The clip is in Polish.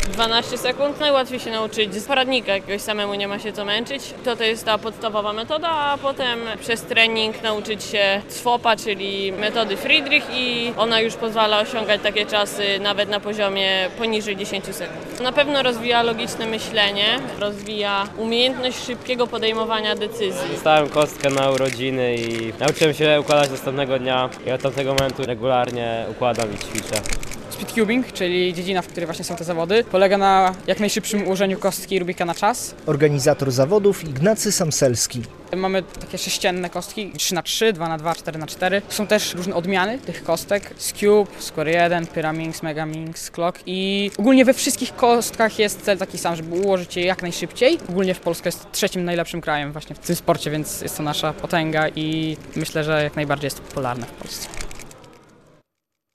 12 sekund. Najłatwiej się nauczyć z poradnika, jakiegoś samemu nie ma się co męczyć. To jest ta podstawowa metoda, a potem przez trening nauczyć się SWOP-a, czyli metody Friedrich i ona już pozwala osiągać takie czasy nawet na poziomie poniżej 10 sekund. Na pewno rozwija logiczne myślenie, rozwija umiejętność szybkiego podejmowania decyzji. Dostałem kostkę na urodziny i nauczyłem się układać następnego dnia i od tamtego momentu regularnie układam i ćwiczę. Speedcubing, czyli dziedzina, w której właśnie są te zawody, polega na jak najszybszym ułożeniu kostki Rubika na czas. Organizator zawodów Ignacy Samselski. Mamy takie sześcienne kostki, 3x3, 2x2, 4x4. Są też różne odmiany tych kostek. Cube, Square 1, Pyraminx, Megaminx, Clock i ogólnie we wszystkich kostkach jest cel taki sam, żeby ułożyć je jak najszybciej. Ogólnie w Polsce jest trzecim najlepszym krajem właśnie w tym sporcie, więc jest to nasza potęga i myślę, że jak najbardziej jest to popularne w Polsce.